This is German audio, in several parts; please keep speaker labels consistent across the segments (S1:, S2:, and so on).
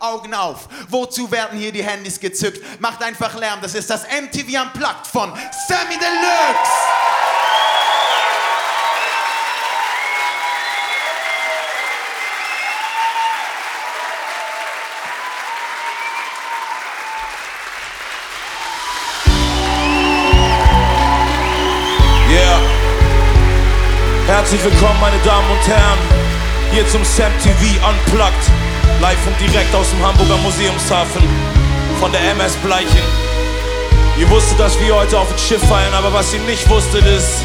S1: Augen auf. Wozu werden hier die Handys gezückt? Macht einfach Lärm, das ist das MTV Unplugged von Samy Deluxe.
S2: Herzlich willkommen, meine Damen und Herren, hier zum SamTV Unplugged, live und direkt aus dem Hamburger Museumshafen, von der MS Bleichen. Ihr wusstet, dass wir heute auf dem Schiff feiern, aber was ihr nicht wusstet ist,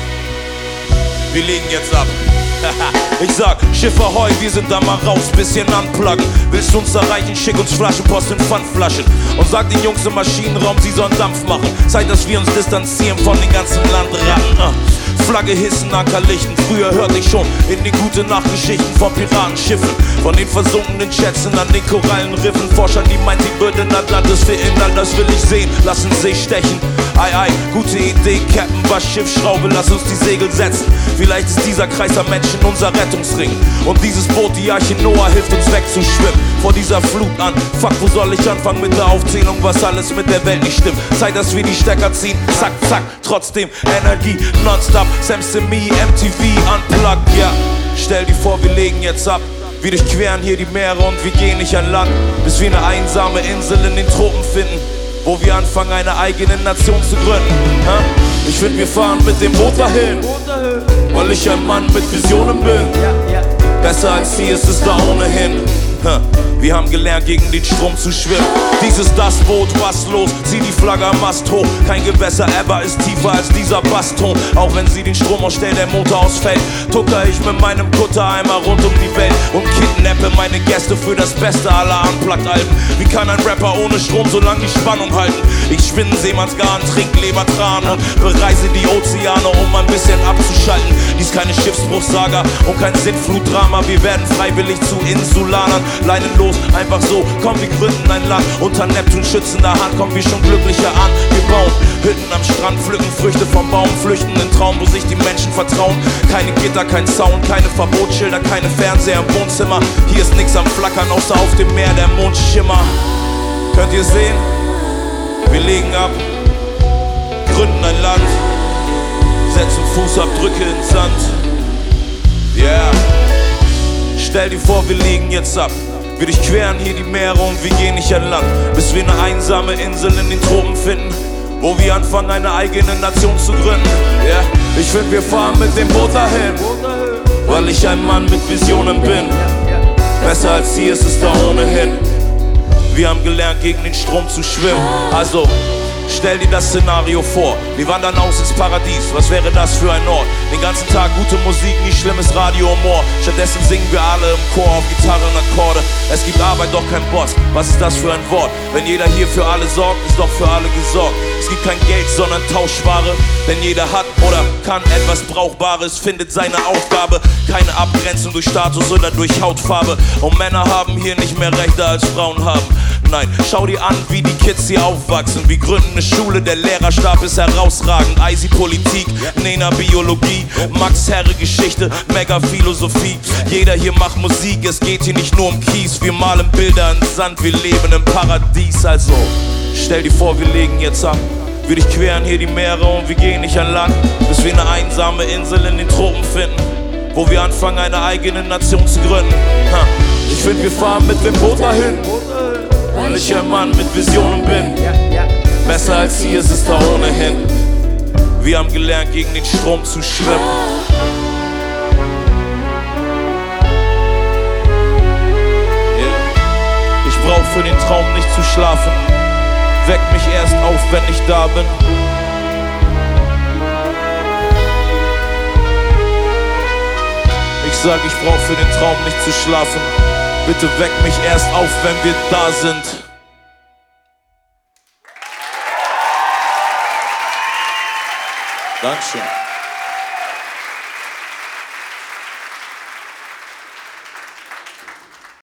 S2: wir legen jetzt ab. Ich sag, Schiff Ahoi, wir sind da mal raus, bisschen unpluggen. Willst du uns erreichen, schick uns Flaschenpost in Pfandflaschen. Und sag den Jungs im Maschinenraum, sie sollen Dampf machen. Zeit, dass wir uns distanzieren von den ganzen Landratten. Flagge hissen, Anker lichten. Früher hörte ich schon in den Gute-Nacht-Geschichten von Piratenschiffen, von den versunkenen Schätzen an den Korallenriffen. Forschern, die meint, die würden Atlantis verändern, das will ich sehen, lassen sich stechen. Ei, ei, gute Idee, Captain, was Schiffsschraube, lass uns die Segel setzen. Vielleicht ist dieser Kreis am Menschen unser Rettungsring. Und dieses Boot, die Arche Noah, hilft uns wegzuschwimmen vor dieser Flut an. Fuck, wo soll ich anfangen mit der Aufzählung, was alles mit der Welt nicht stimmt? Zeit, dass wir die Stecker ziehen, zack, zack, trotzdem Energie, nonstop, SamSamy, MTV, Unplugged, ja. Stell dir vor, wir legen jetzt ab. Wir durchqueren hier die Meere und wir gehen nicht an Land, bis wir eine einsame Insel in den Tropen finden, wo wir anfangen, eine eigene Nation zu gründen. Ich find, wir fahren mit dem Boot dahin, weil ich ein Mann mit Visionen bin. Besser als sie ist es da ohnehin. Wir haben gelernt, gegen den Strom zu schwimmen. Dies ist das Boot, was los? Zieh die Flagge am Mast hoch. Kein Gewässer ever ist tiefer als dieser Basston. Auch wenn sie den Strom ausstellt, der Motor ausfällt, tucker ich mit meinem Kutter einmal rund um die Welt und kidnappe meine Gäste für das Beste aller Unplugged-Alben. Wie kann ein Rapper ohne Strom so lange die Spannung halten? Ich spinne Seemannsgarn, trink Lebertran und bereise die Ozeane, um ein bisschen abzuschalten. Dies keine Schiffsbruchsaga und kein Sintflutdrama. Wir werden freiwillig zu Insulanern, leinenlos, einfach so, komm, wir gründen ein Land. Unter Neptun schützender Hand kommen wir schon glücklicher an. Wir bauen Hütten am Strand, pflücken Früchte vom Baum, flüchten in Traum, wo sich die Menschen vertrauen. Keine Gitter, kein Zaun, keine Verbotsschilder, keine Fernseher im Wohnzimmer. Hier ist nix am Flackern, außer auf dem Meer der Mondschimmer. Könnt ihr sehen? Wir legen ab, gründen ein Land, setzen Fußabdrücke ins Sand. Yeah. Stell dir vor, wir legen jetzt ab. Wir durchqueren hier die Meere und wir gehen nicht an Land, bis wir eine einsame Insel in den Tropen finden, wo wir anfangen, eine eigene Nation zu gründen. Yeah. Ich find, wir fahren mit dem Boot dahin, weil ich ein Mann mit Visionen bin. Besser als sie ist es da ohnehin. Wir haben gelernt, gegen den Strom zu schwimmen. Also, stell dir das Szenario vor, wir wandern aus ins Paradies, was wäre das für ein Ort? Den ganzen Tag gute Musik, nie schlimmes Radio-Humor. Stattdessen singen wir alle im Chor auf Gitarre und Akkorde. Es gibt Arbeit, doch kein Boss, was ist das für ein Wort? Wenn jeder hier für alle sorgt, ist doch für alle gesorgt. Es gibt kein Geld, sondern Tauschware, denn jeder hat oder kann etwas Brauchbares, findet seine Aufgabe. Keine Abgrenzung durch Status oder durch Hautfarbe. Und Männer haben hier nicht mehr Rechte als Frauen haben. Nein, schau dir an, wie die Kids hier aufwachsen. Wir gründen eine Schule, der Lehrerstab ist herausragend. Easy Politik, Nena Biologie, Max Herre Geschichte, Mega Philosophie. Jeder hier macht Musik, es geht hier nicht nur um Kies. Wir malen Bilder in Sand, wir leben im Paradies. Also, stell dir vor, wir legen jetzt ab. Wir durchqueren hier die Meere und wir gehen nicht an Land, bis wir eine einsame Insel in den Tropen finden, wo wir anfangen, eine eigene Nation zu gründen. Ich find, wir fahren mit dem Boot dahin, weil ich ein Mann mit Visionen bin. Besser als sie ist es da ohnehin. Wir haben gelernt, gegen den Strom zu schwimmen. Ich brauch für den Traum nicht zu schlafen. Weck mich erst auf, wenn ich da bin. Ich sag, ich brauch für den Traum nicht zu schlafen. Bitte weck mich erst auf, wenn wir da sind. Dankeschön.